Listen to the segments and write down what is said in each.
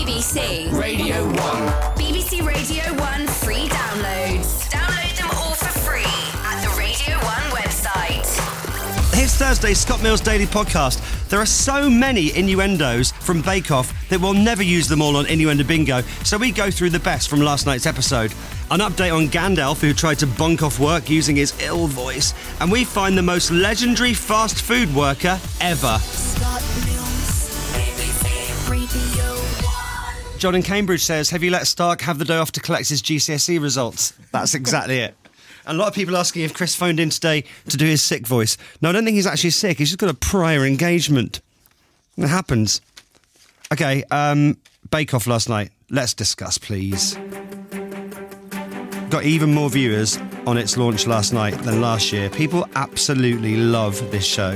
BBC Radio 1. BBC Radio 1 free downloads. Download them all for free at the Radio 1 website. Here's Thursday's Scott Mills Daily Podcast. There are so many innuendos from Bake Off that we'll never use them all on Innuendo Bingo, so we go through the best from last night's episode. An update on Gandalf, who tried to bunk off work using his ill voice, and we find the most legendary fast food worker ever. Scott Mills, BBC Radio 1. John in Cambridge says, have you let Stark have the day off to collect his GCSE results? That's exactly it. A lot of people asking if Chris phoned in today to do his sick voice. No, I don't think he's actually sick. He's just got a prior engagement. It happens. Okay, Bake Off last night. Let's discuss, please. Got even more viewers on its launch last night than last year. People absolutely love this show.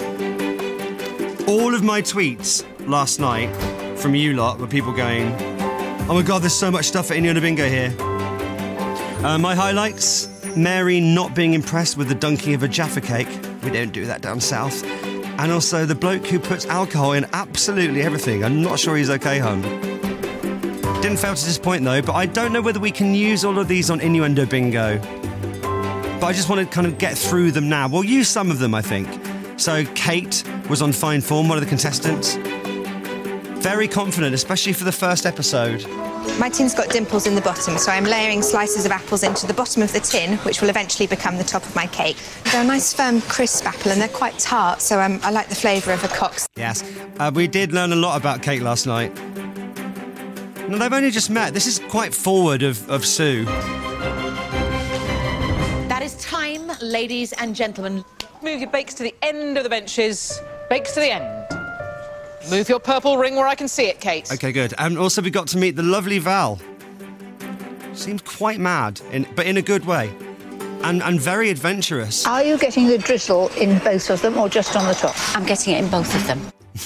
All of my tweets last night from you lot were people going, oh my God, there's so much stuff for Innuendo Bingo here. My highlights... Mary not being impressed with the dunking of a Jaffa cake. We don't do that down south. And also the bloke who puts alcohol in absolutely everything. I'm not sure he's okay, hon. Didn't fail to disappoint, though, but I don't know whether we can use all of these on Innuendo Bingo. But I just want to kind of get through them now. We'll use some of them, I think. So Kate was on fine form, one of the contestants. Very confident, especially for the first episode. My tin's got dimples in the bottom, so I'm layering slices of apples into the bottom of the tin, which will eventually become the top of my cake. They're a nice, firm, crisp apple, and they're quite tart, so I like the flavour of a Cox. Yes, we did learn a lot about Kate last night. No, they've only just met. This is quite forward of Sue. That is time, ladies and gentlemen. Move your bakes to the end of the benches. Bakes to the end. Move your purple ring where I can see it, Kate. Okay, good. And also we got to meet the lovely Val. Seems quite mad, but in a good way. And very adventurous. Are you getting the drizzle in both of them or just on the top? I'm getting it in both of them.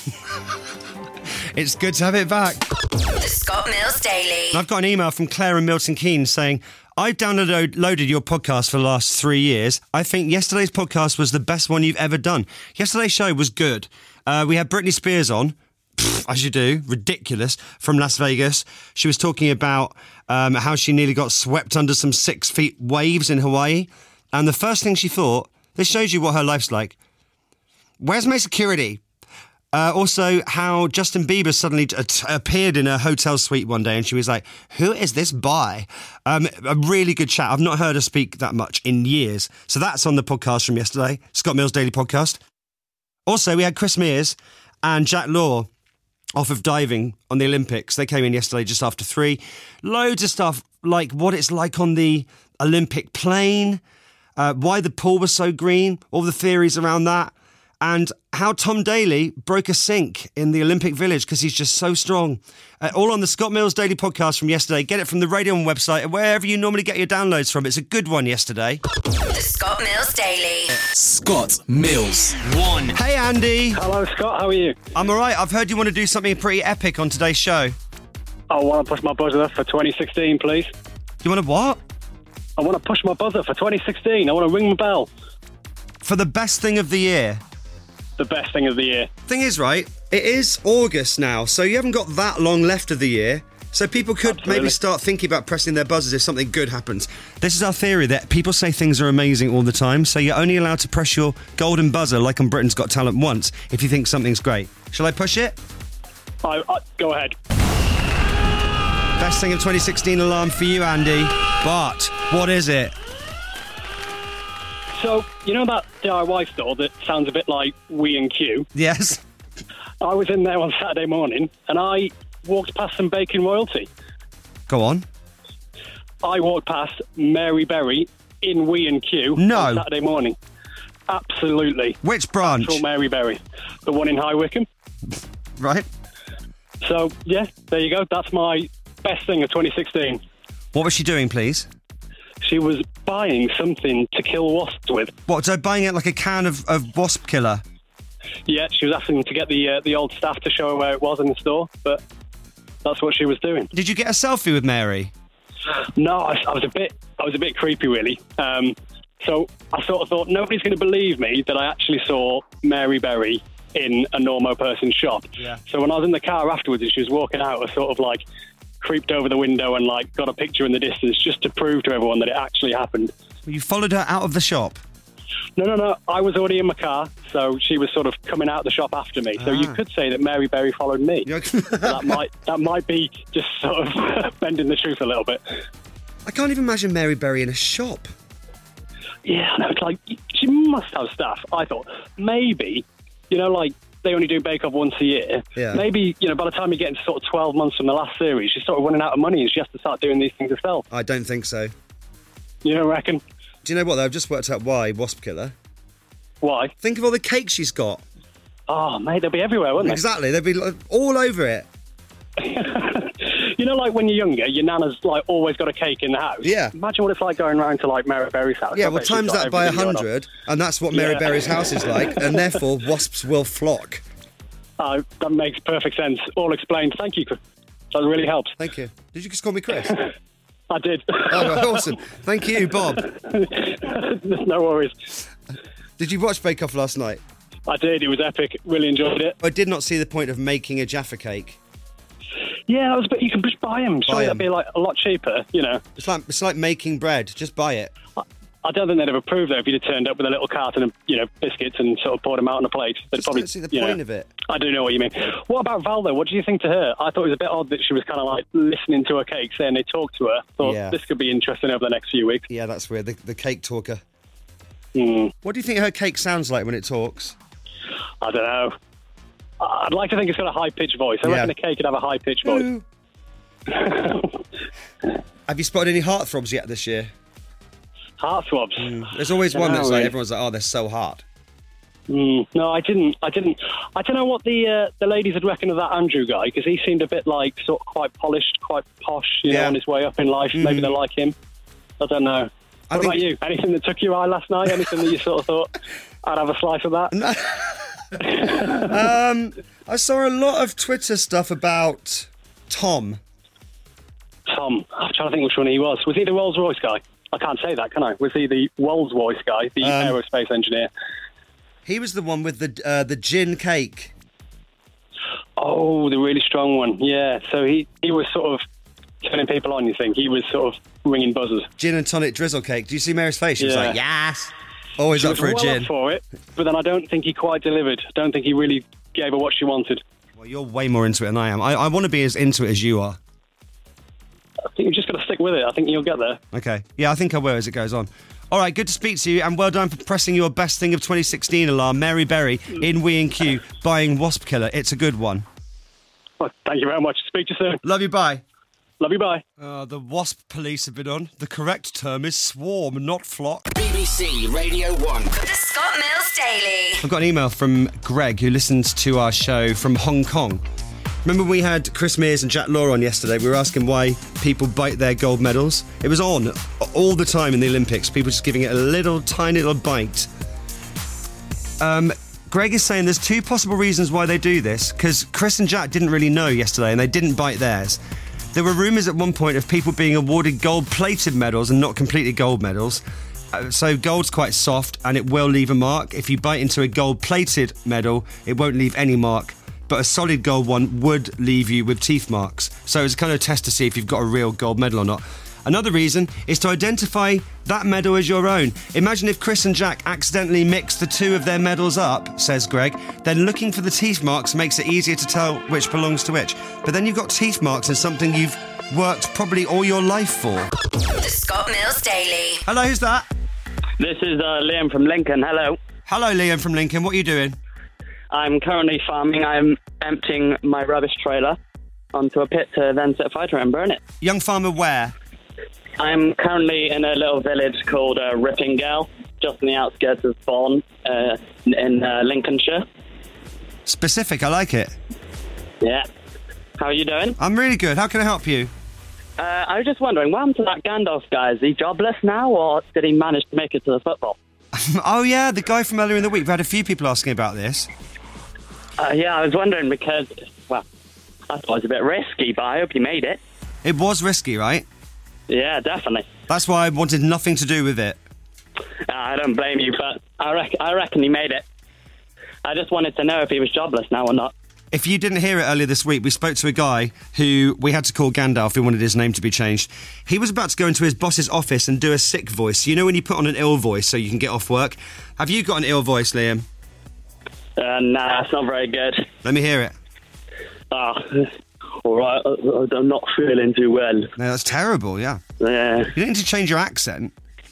It's good to have it back. The Scott Mills Daily. I've got an email from Claire in Milton Keynes saying, I've downloaded your podcast for the last 3 years. I think yesterday's podcast was the best one you've ever done. Yesterday's show was good. We had Britney Spears on, as you do, ridiculous, from Las Vegas. She was talking about how she nearly got swept under some 6 feet waves in Hawaii. And the first thing she thought, this shows you what her life's like. Where's my security? Also, how Justin Bieber suddenly appeared in a hotel suite one day and she was like, who is this by? A really good chat. I've not heard her speak that much in years. So that's on the podcast from yesterday, Scott Mills Daily Podcast. Also, we had Chris Mears and Jack Law off of diving on the Olympics. They came in yesterday just after 3. Loads of stuff like what it's like on the Olympic plane, why the pool was so green, all the theories around that, and how Tom Daley broke a sink in the Olympic Village because he's just so strong. All on the Scott Mills Daily Podcast from yesterday. Get it from the Radio 1 website, wherever you normally get your downloads from. It's a good one yesterday. The Scott Mills Daily. Scott Mills 1. Hey, Andy. Hello, Scott. How are you? I'm all right. I've heard you want to do something pretty epic on today's show. I want to push my buzzer for 2016, please. You want to what? I want to push my buzzer for 2016. I want to ring the bell. For the best thing of the year. The best thing of the year. Thing is, right, it is August now, so you haven't got that long left of the year. So people could maybe start thinking about pressing their buzzers if something good happens. This is our theory, that people say things are amazing all the time, so you're only allowed to press your golden buzzer, like on Britain's Got Talent, once, if you think something's great. Shall I push it? Go ahead. Best thing of 2016 alarm for you, Andy. But what is it? So, you know that DIY store that sounds a bit like We&Q? Yes. I was in there on Saturday morning and I walked past some bacon royalty. Go on. I walked past Mary Berry in We&Q on Saturday morning. Absolutely. Which branch? Actual Mary Berry. The one in High Wycombe. Right. So, yeah, there you go. That's my best thing of 2016. What was she doing, please? She was buying something to kill wasps with. What, so buying it like a can of wasp killer? Yeah, she was asking to get the old staff to show her where it was in the store, but that's what she was doing. Did you get a selfie with Mary? No, I was a bit creepy, really. So I sort of thought nobody's going to believe me that I actually saw Mary Berry in a normal person's shop. Yeah. So when I was in the car afterwards and she was walking out, I sort of like creeped over the window and like got a picture in the distance just to prove to everyone that it actually happened. You followed her out of the shop? No. I was already in my car, so she was sort of coming out the shop after me. So you could say that Mary Berry followed me. that might be just sort of bending the truth a little bit. I can't even imagine Mary Berry in a shop. Yeah, I know. It's like, she must have staff. I thought maybe, like they only do Bake Off once a year. Yeah. Maybe, by the time you get into sort of 12 months from the last series, she's sort of running out of money and she has to start doing these things herself. I don't think so. You don't reckon? Do you know what, though? I've just worked out why, Wasp Killer. Why? Think of all the cakes she's got. Oh, mate, they'll be everywhere, won't they? Exactly. They'll be all over it. Like when you're younger, your nana's like always got a cake in the house. Yeah. Imagine what it's like going around to like Mary Berry's house. Yeah, well, times that by 100, and that's what Mary Berry's house is like, and therefore wasps will flock. That makes perfect sense. All explained. Thank you, Chris. That really helps. Thank you. Did you just call me Chris? I did. Oh, right, awesome. Thank you, Bob. No worries. Did you watch Bake Off last night? I did. It was epic. Really enjoyed it. I did not see the point of making a Jaffa cake. Yeah, that was. But you can just buy them. Surely that'd be like a lot cheaper. It's like making bread. Just buy it. I don't think they'd have approved though if you'd have turned up with a little carton of biscuits and sort of poured them out on a plate. They'd probably don't see the point of it. I do know what you mean. What about Val though? What do you think to her? I thought it was a bit odd that she was kind of like listening to her cake, saying they talked to her. Thought this could be interesting over the next few weeks. Yeah, that's weird. The cake talker. Mm. What do you think her cake sounds like when it talks? I don't know. I'd like to think it's got a high-pitched voice. I reckon a cake could have a high-pitched voice. Have you spotted any heartthrobs yet this year? Heartthrobs? There's always one that's like, everyone's like, oh, they're so hard. No, I didn't. I don't know what the ladies had reckoned of that Andrew guy, because he seemed a bit like sort of quite polished, quite posh, on his way up in life. Maybe they like him. I don't know. What about you? Anything that took your eye last night? Anything that you sort of thought, I'd have a slice of that? I saw a lot of Twitter stuff about Tom. I'm trying to think which one he was. Was he the Rolls-Royce guy? I can't say that, can I? Was he the Rolls-Royce guy, the aerospace engineer? He was the one with the gin cake. Oh, the really strong one. Yeah, so he was sort of turning people on, you think? He was sort of ringing buzzers. Gin and tonic drizzle cake. Do you see Mary's face? She was like, yes. Always up for a gin. Up for it, but then I don't think he quite delivered. I don't think he really gave her what she wanted. Well, you're way more into it than I am. I want to be as into it as you are. I think you've just got to stick with it. I think you'll get there. Okay. Yeah, I think I will as it goes on. All right, good to speak to you, and well done for pressing your best thing of 2016 alarm, Mary Berry, in W&Q, buying Wasp Killer. It's a good one. Well, thank you very much. Speak to you soon. Love you, bye. Love you, bye. The Wasp police have been on. The correct term is swarm, not flock. BBC Radio 1. The Scott Mills Daily. I've got an email from Greg, who listens to our show from Hong Kong. Remember we had Chris Mears and Jack Law on yesterday? We were asking why people bite their gold medals. It was on all the time in the Olympics. People just giving it a tiny little bite. Greg is saying there's two possible reasons why they do this, because Chris and Jack didn't really know yesterday and they didn't bite theirs. There were rumours at one point of people being awarded gold-plated medals and not completely gold medals. So gold's quite soft and it will leave a mark. If you bite into a gold-plated medal, it won't leave any mark. But a solid gold one would leave you with teeth marks. So it's kind of a test to see if you've got a real gold medal or not. Another reason is to identify that medal as your own. Imagine if Chris and Jack accidentally mixed the two of their medals up, says Greg, then looking for the teeth marks makes it easier to tell which belongs to which. But then you've got teeth marks in something you've worked probably all your life for. The Scott Mills Daily. Hello, who's that? This is Liam from Lincoln. Hello. Hello, Liam from Lincoln. What are you doing? I'm currently farming. I'm emptying my rubbish trailer onto a pit to then set fire to it and burn it. Young farmer where? I'm currently in a little village called Rippingale, just on the outskirts of Bonn, in Lincolnshire. Specific, I like it. Yeah. How are you doing? I'm really good. How can I help you? I was just wondering, what happened to that Gandalf guy? Is he jobless now, or did he manage to make it to the football? Oh, yeah, the guy from earlier in the week. We've had a few people asking about this. Yeah, I was wondering because, well, I thought it was a bit risky, but I hope he made it. It was risky, right? Yeah, definitely. That's why I wanted nothing to do with it. I don't blame you, but I reckon he made it. I just wanted to know if he was jobless now or not. If you didn't hear it earlier this week, we spoke to a guy who we had to call Gandalf, who wanted his name to be changed. He was about to go into his boss's office and do a sick voice. You know when you put on an ill voice so you can get off work? Have you got an ill voice, Liam? Nah, it's not very good. Let me hear it. All right, I'm not feeling too well. No, that's terrible, yeah. Yeah. You don't need to change your accent.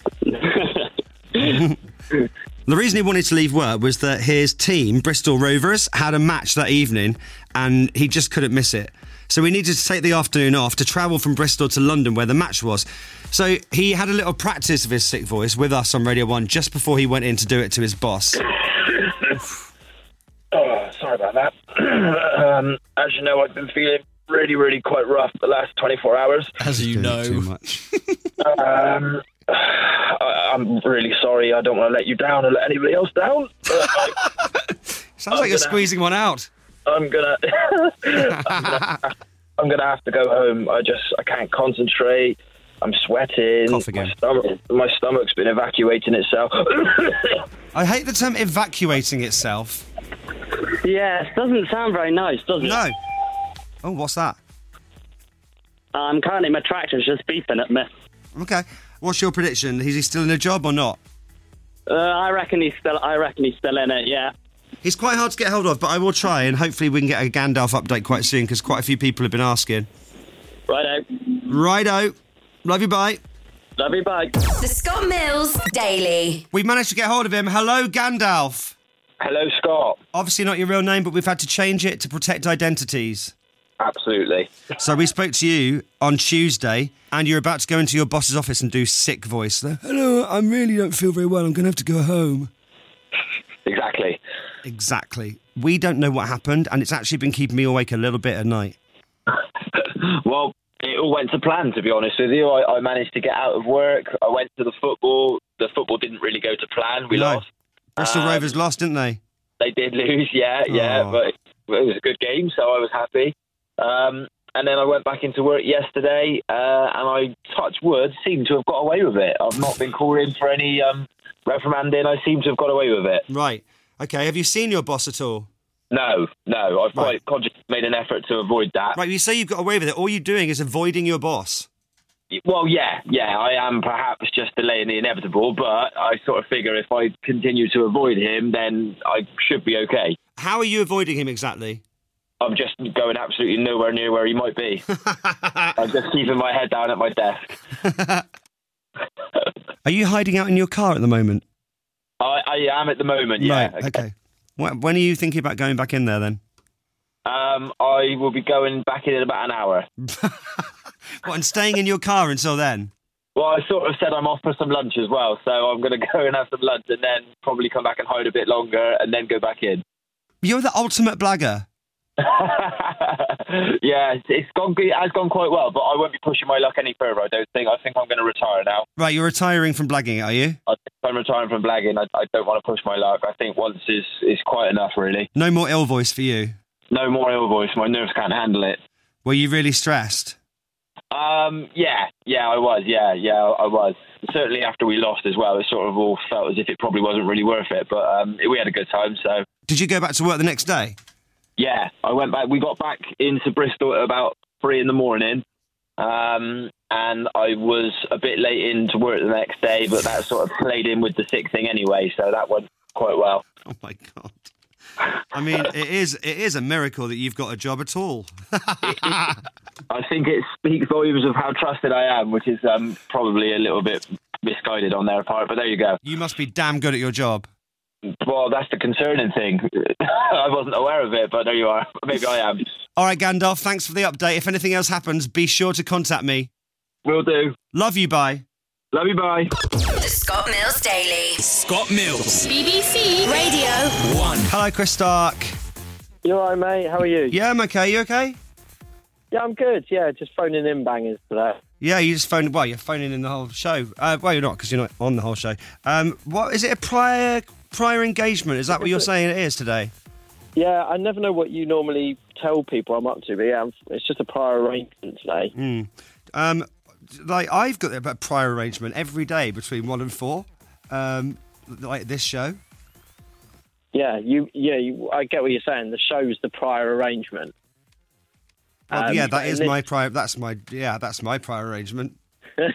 The reason he wanted to leave work was that his team, Bristol Rovers, had a match that evening and he just couldn't miss it. So he needed to take the afternoon off to travel from Bristol to London where the match was. So he had a little practice of his sick voice with us on Radio 1 just before he went in to do it to his boss. Sorry about that. As you know, I've been feeling really quite rough the last 24 hours. As you know. Too much. I'm really sorry. I don't want to let you down or let anybody else down. Sounds like you're squeezing one out. I'm gonna have to go home. I can't concentrate. I'm sweating. Cough again. My stomach's been evacuating itself. I hate the term evacuating itself. Yeah, it doesn't sound very nice, does it? No. Oh, what's that? Currently my tractor's just beeping at me. Okay. What's your prediction? Is he still in a job or not? I reckon he's still in it, yeah. He's quite hard to get hold of, but I will try, and hopefully we can get a Gandalf update quite soon, because quite a few people have been asking. Righto. Love you, bye. Love you, bye. The Scott Mills Daily. We've managed to get hold of him. Hello, Gandalf. Hello, Scott. Obviously not your real name, but we've had to change it to protect identities. Absolutely. So we spoke to you on Tuesday, and you're about to go into your boss's office and do sick voice. Hello, I really don't feel very well. I'm going to have to go home. Exactly. We don't know what happened, and it's actually been keeping me awake a little bit at night. Well, it all went to plan, to be honest with you. I managed to get out of work. I went to the football. The football didn't really go to plan. We lost. Bristol Rovers lost, didn't they? They did lose, yeah, but it was a good game, so I was happy. And then I went back into work yesterday, and I, touch wood, seem to have got away with it. I've not been called in for any reprimanding. I seem to have got away with it. Right. Okay, have you seen your boss at all? No. I've quite consciously made an effort to avoid that. Right, you say you've got away with it. All you're doing is avoiding your boss. Well, yeah, I am perhaps just delaying the inevitable, but I sort of figure if I continue to avoid him, then I should be okay. How are you avoiding him exactly? I'm just going absolutely nowhere near where he might be. I'm just keeping my head down at my desk. Are you hiding out in your car at the moment? I am at the moment, yeah. Right, okay. When are you thinking about going back in there then? I will be going back in about an hour. What, and staying in your car until then? Well, I sort of said I'm off for some lunch as well, so I'm going to go and have some lunch and then probably come back and hide a bit longer and then go back in. You're the ultimate blagger. Yeah, it has gone quite well, but I won't be pushing my luck any further, I don't think. I think I'm going to retire now. Right, you're retiring from blagging, are you? I think I'm retiring from blagging. I don't want to push my luck. I think once is quite enough, really. No more ill voice for you? No more ill voice. My nerves can't handle it. Were you really stressed? Yeah, I was. Yeah, I was. Certainly after we lost as well, it sort of all felt as if it probably wasn't really worth it, but we had a good time, so... Did you go back to work the next day? Yeah, I went back. We got back into Bristol at about 3 a.m, and I was a bit late into work the next day, but that sort of played in with the sick thing anyway, so that went quite well. Oh my God. I mean, it is a miracle that you've got a job at all. I think it speaks volumes of how trusted I am, which is probably a little bit misguided on their part, but there you go. You must be damn good at your job. Well, that's the concerning thing. I wasn't aware of it, but there you are. Maybe I am. All right, Gandalf, thanks for the update. If anything else happens, be sure to contact me. Will do. Love you, bye. Love you, bye. The Scott Mills Daily. Scott Mills. BBC Radio 1. Hello, Chris Stark. You all right, mate? How are you? Yeah, I'm okay. You okay? Yeah, I'm good. Yeah, just phoning in bangers today. Yeah, you just phoned... Well, you're phoning in the whole show. Well, you're not, because you're not on the whole show. What is it, a prior engagement? Is that what you're saying it is today? Yeah, I never know what you normally tell people I'm up to, but yeah, it's just a prior arrangement today. Like, I've got a prior arrangement every day between 1 and 4, like this show. I get what you're saying. The show's the prior arrangement. Well, that's my prior arrangement.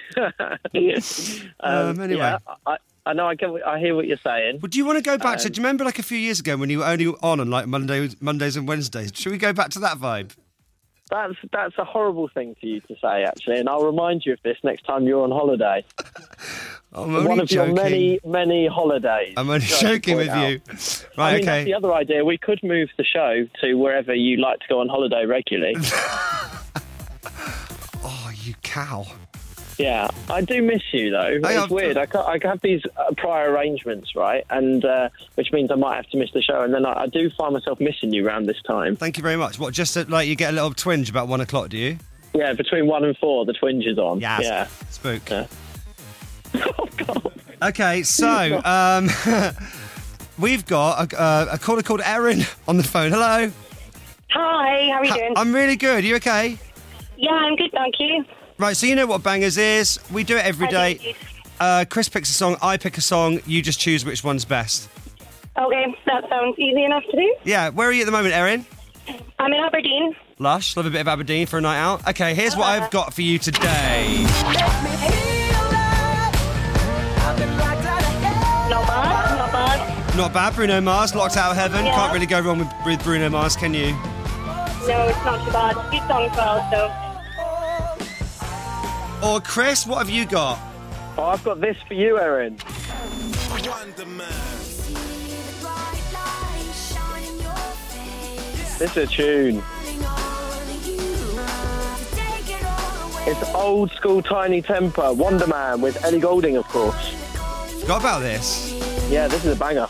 Anyway. Yeah, I know. I hear what you're saying. Would you want to go back to? Do you remember like a few years ago when you were only on like Mondays and Wednesdays? Should we go back to that vibe? That's a horrible thing for you to say, actually, and I'll remind you of this next time you're on holiday. I'm only One of joking. your many holidays. I'm only joking with you. Right, okay. That's the other idea. We could move the show to wherever you like to go on holiday regularly. Oh, you cow. Yeah, I do miss you, though. It's weird. I have these prior arrangements, right? And which means I might have to miss the show. And then I do find myself missing you around this time. Thank you very much. What, just like you get a little twinge about 1 o'clock, do you? Yeah, between 1 and 4, the twinge is on. Yes. Yeah. Spook. Yeah. Oh, God. Okay, so we've got a caller called Erin on the phone. Hello. Hi, how are you doing? I'm really good. You okay? Yeah, I'm good, thank you. Right, so you know what Bangers is. We do it every day. Chris picks a song, I pick a song, you just choose which one's best. Okay, that sounds easy enough to do. Yeah, where are you at the moment, Erin? I'm in Aberdeen. Lush, love a bit of Aberdeen for a night out. Okay, here's what I've got for you today. Not bad. Not bad, Bruno Mars, Locked Out of Heaven. Yeah. Can't really go wrong with Bruno Mars, can you? No, it's not too bad. Good song as well, so... Or Chris, what have you got? Oh, I've got this for you, Erin. This is a tune. It's old school Tiny Temper, Wonder Man with Ellie Goulding, of course. Forgot about this. Yeah, this is a banger.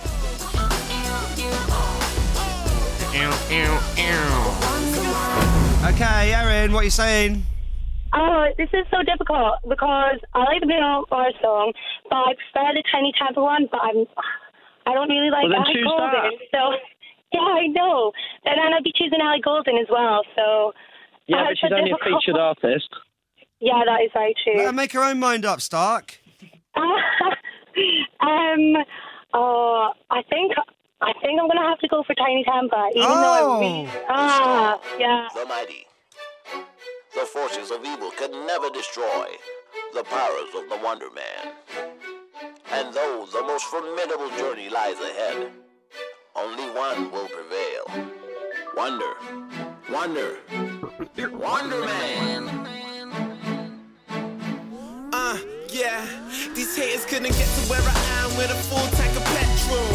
Okay, Erin, what are you saying? Oh, this is so difficult because I like the Bruno Mars song, but I prefer the Tiny Temper one, but I don't really like Ellie Goulding. So, yeah, I know. And then I'd be choosing Ellie Goulding as well, so... Yeah, but she's only a featured artist. Yeah, that is very true. Let her make her own mind up, Stark. I think I'm going to have to go for Tiny Temper, even though I really... yeah. The mighty. The forces of evil can never destroy the powers of the Wonder Man. And though the most formidable journey lies ahead, only one will prevail. Wonder Man. Yeah, these haters couldn't get to where I am with a full tank of petrol.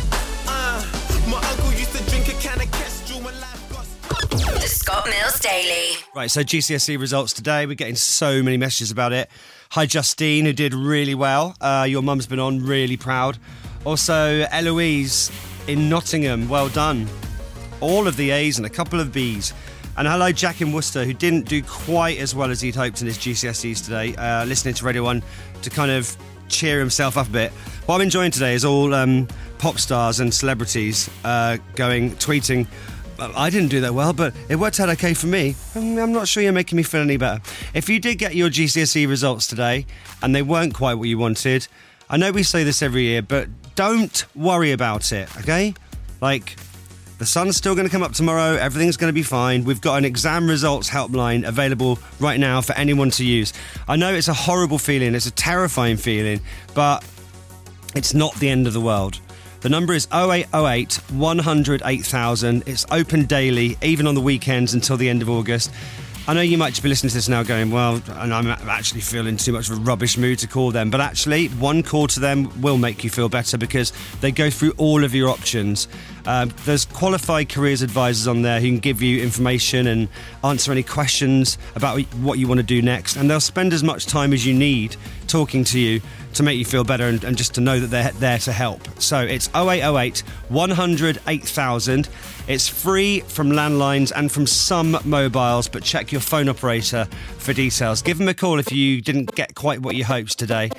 My uncle used to drink a can of Kestrel when life got... The Scott Mills Daily. Right, so GCSE results today. We're getting so many messages about it. Hi, Justine, who did really well. Your mum's been on, really proud. Also, Eloise in Nottingham, well done. All of the A's and a couple of B's. And hello, Jack in Worcester, who didn't do quite as well as he'd hoped in his GCSEs today, listening to Radio 1 to kind of cheer himself up a bit. What I'm enjoying today is all pop stars and celebrities tweeting, I didn't do that well, but it worked out okay for me. I'm not sure you're making me feel any better. If you did get your GCSE results today and they weren't quite what you wanted, I know we say this every year, but don't worry about it, okay? Like... The sun's still going to come up tomorrow. Everything's going to be fine. We've got an exam results helpline available right now for anyone to use. I know it's a horrible feeling. It's a terrifying feeling, but it's not the end of the world. The number is 0808 100 8000. It's open daily, even on the weekends until the end of August. I know you might just be listening to this now going, well, and I'm actually feeling too much of a rubbish mood to call them. But actually, one call to them will make you feel better because they go through all of your options. There's qualified careers advisors on there who can give you information and answer any questions about what you want to do next. And they'll spend as much time as you need talking to you to make you feel better and just to know that they're there to help. So it's 0808 100 8000. It's free from landlines and from some mobiles, but check your phone operator for details. Give them a call if you didn't get quite what you hoped today.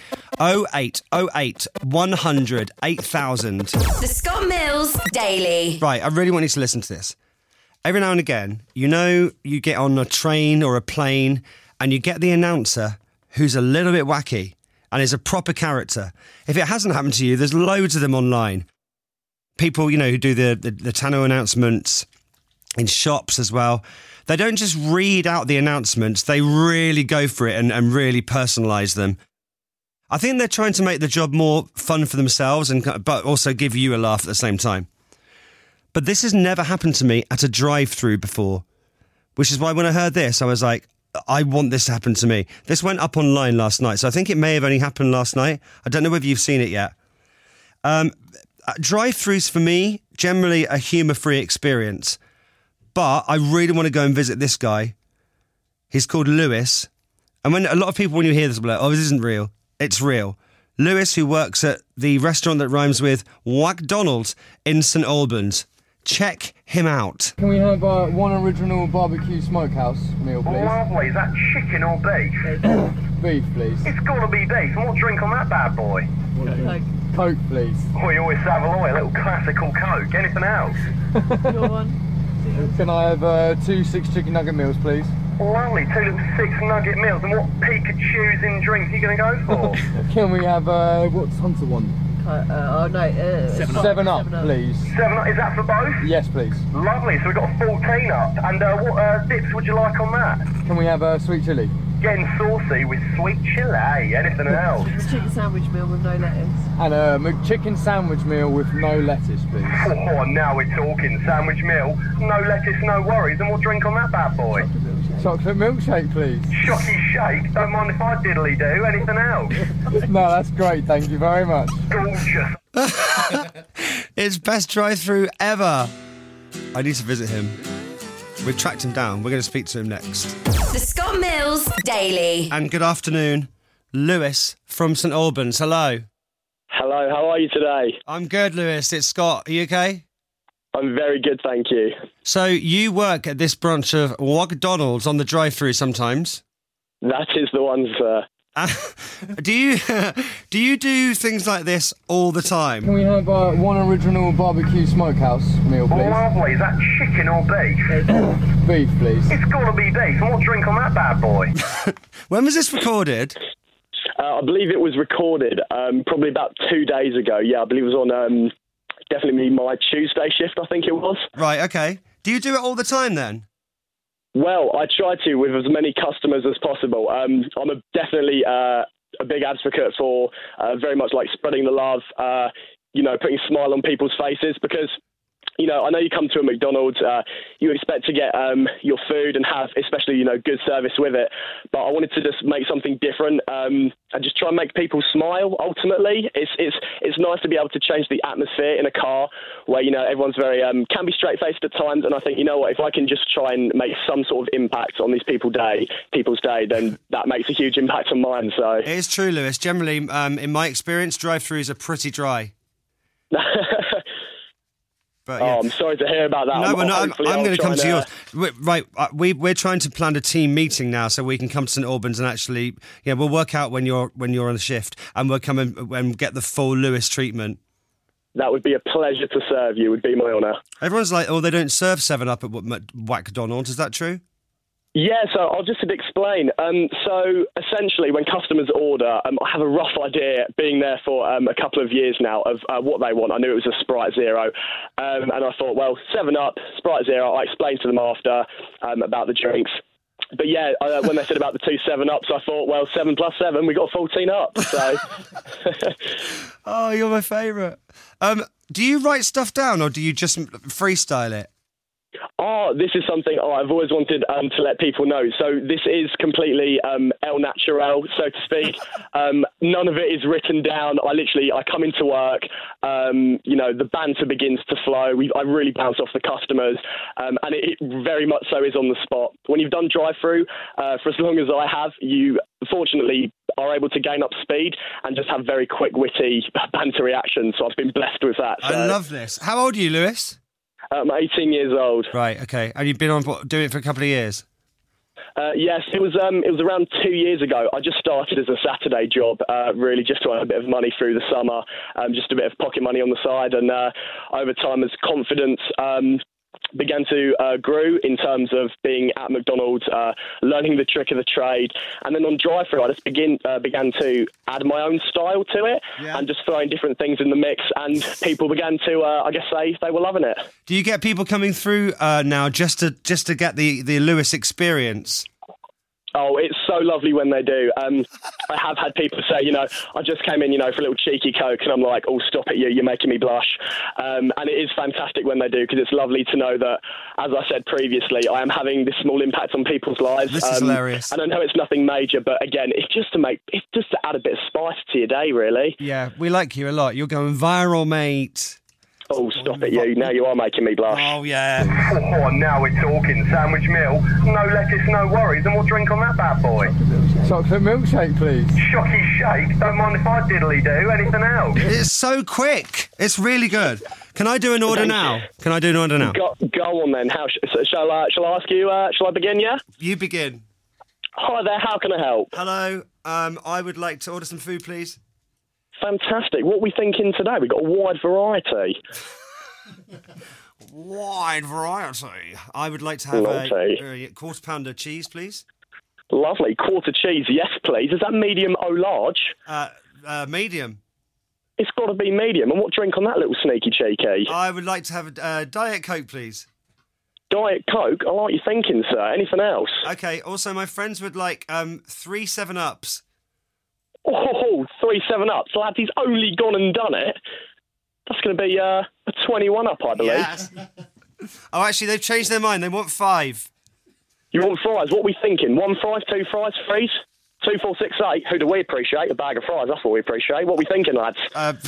0808 100 8000. The Scott Mills Daily. Right, I really want you to listen to this. Every now and again, you get on a train or a plane and you get the announcer who's a little bit wacky and is a proper character. If it hasn't happened to you, there's loads of them online. people, who do the Tannoy announcements in shops as well, they don't just read out the announcements, they really go for it and really personalise them. I think they're trying to make the job more fun for themselves, but also give you a laugh at the same time. But this has never happened to me at a drive-through before, which is why when I heard this, I was like, I want this to happen to me. This went up online last night, so I think it may have only happened last night. I don't know whether you've seen it yet. Drive-throughs for me, generally a humour-free experience. But I really want to go and visit this guy. He's called Lewis. And when a lot of people, when you hear this, will be like, oh, this isn't real. It's real. Lewis, who works at the restaurant that rhymes with McDonald's in St Albans. Check him out. Can we have one original barbecue smokehouse meal, please? Lovely. Is that chicken or beef? Beef, please. It's got to be beef. And what drink on that bad boy? Coke, please. Oh, you always have a little classical Coke. Anything else? Your one. Can I have 2 6 chicken nugget meals, please? Lovely. 2 little 6 nugget meals. And what Pikachu's in drinks are you going to go for? Can we have, what's Hunter one? 7 Up, please. 7 Up, is that for both? Yes, please. Lovely, so we've got a 14 Up. And what dips would you like on that? Can we have sweet chilli? Getting saucy with sweet chilli. Anything else? Chicken sandwich meal with no lettuce. And a chicken sandwich meal with no lettuce, please. Oh, now we're talking. Sandwich meal, no lettuce, no worries. And what drink on that bad boy? Chocolate milkshake, please. Shocky shake? Don't mind if I diddly do. Anything else? No, that's great. Thank you very much. Gorgeous. It's best drive-through ever. I need to visit him. We've tracked him down. We're going to speak to him next. The Scott Mills Daily. And good afternoon, Lewis from St Albans. Hello. Hello, how are you today? I'm good, Lewis. It's Scott. Are you okay? I'm very good, thank you. So you work at this branch of McDonald's on the drive-through sometimes? That is the one, sir. Do you do things like this all the time? Can we have one original barbecue smokehouse meal, please? Lovely. Is that chicken or beef? Beef, please. It's got to be beef. And what drink on that bad boy? When was this recorded? I believe it was recorded probably about 2 days ago. Yeah, I believe it was on definitely my Tuesday shift, I think it was. Right, okay. Do you do it all the time then? Well, I try to with as many customers as possible. I'm definitely a big advocate for very much like spreading the love, putting a smile on people's faces because, I know you come to a McDonald's, you expect to get your food and have, especially, good service with it. But I wanted to just make something different and just try and make people smile, ultimately. It's nice to be able to change the atmosphere in a car where, everyone's very, can be straight-faced at times. And I think, if I can just try and make some sort of impact on these people's day, then that makes a huge impact on mine. So it is true, Lewis. Generally, in my experience, drive-throughs are pretty dry. But, yeah. Oh, I'm sorry to hear about that. No, I'm going to come to yours. We're trying to plan a team meeting now so we can come to St Albans and actually, we'll work out when you're on the shift and we'll come and get the full Lewis treatment. That would be a pleasure to serve you. Would be my honour. Everyone's like, oh, they don't serve 7 Up at McDonald's. Is that true? Yeah, so I'll just explain. So essentially, when customers order, I have a rough idea, being there for a couple of years now, of what they want. I knew it was a Sprite Zero. And I thought, well, 7 Up, Sprite Zero, I explained to them after about the drinks. But yeah, when they said about the 2 7-Ups, I thought, well, 7 plus 7, we got 14 up. So. Oh, you're my favourite. Do you write stuff down or do you just freestyle it? Oh, this is something I've always wanted to let people know. So this is completely el natural, so to speak. None of it is written down. I come into work, the banter begins to flow. I really bounce off the customers, and it very much so is on the spot. When you've done drive-through for as long as I have, you fortunately are able to gain up speed and just have very quick, witty banter reactions. So I've been blessed with that. So. I love this. How old are you, Lewis? I'm 18 years old. Right, okay. And you've been doing it for a couple of years? Yes, it was around 2 years ago. I just started as a Saturday job, really just to earn a bit of money through the summer, just a bit of pocket money on the side. And over time, as confidence began to grew in terms of being at McDonald's, learning the trick of the trade, and then on drive-thru I just began to add my own style to it and just throwing different things in the mix, and people began to I guess they were loving it. Do you get people coming through now just to get the Lewis experience? Oh, it's so lovely when they do. I have had people say, I just came in, for a little cheeky Coke, and I'm like, oh, stop it, you're making me blush. And it is fantastic when they do, because it's lovely to know that, as I said previously, I am having this small impact on people's lives. This is hilarious. And I know it's nothing major, but again, it's just to add a bit of spice to your day, really. Yeah, we like you a lot. You're going viral, mate. Oh, stop it, you. Now you are making me blush. Oh, yeah. Oh, now we're talking. Sandwich meal, no lettuce, no worries, and we'll drink on that bad boy. Chocolate milkshake, please. Shocky shake. Don't mind if I diddly do. Anything else? It's so quick. It's really good. Can I do an order now? Can I do an order now? Go on, then. Shall I ask you? Shall I begin, yeah? You begin. Hi there, how can I help? Hello. I would like to order some food, please. Fantastic. What are we thinking today? We've got a wide variety. Wide variety. I would like to have a quarter pounder cheese, please. Lovely. Quarter cheese, yes, please. Is that medium or large? Medium. It's got to be medium. And what drink on that, little sneaky cheeky? I would like to have a Diet Coke, please. Diet Coke? I like your thinking, sir. Anything else? Okay. Also, my friends would like 3 7-Ups. Oh, 3 7-Ups. Lad, he's only gone and done it. That's going to be a 21-up, I believe. Yes. Oh, actually, they've changed their mind. They want 5. You want fries? What are we thinking? 1 fries, 2 fries, 3s? 2, 4, 6, 8. Who do we appreciate? A bag of fries. That's what we appreciate. What are we thinking, lads?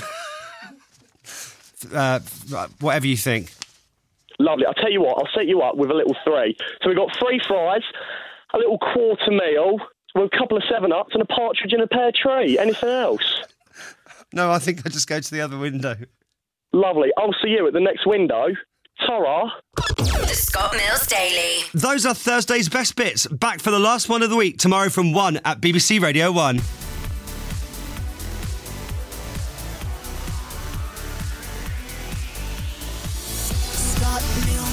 Whatever you think. Lovely. I'll tell you what. I'll set you up with a little 3. So we've got 3 fries, a little quarter meal, with a couple of 7-Ups and a partridge in a pear tree. Anything else? No, I think I'll just go to the other window. Lovely. I'll see you at the next window. Ta-ra. The Scott Mills Daily. Those are Thursday's best bits. Back for the last one of the week tomorrow from 1 at BBC Radio 1. Scott Mills.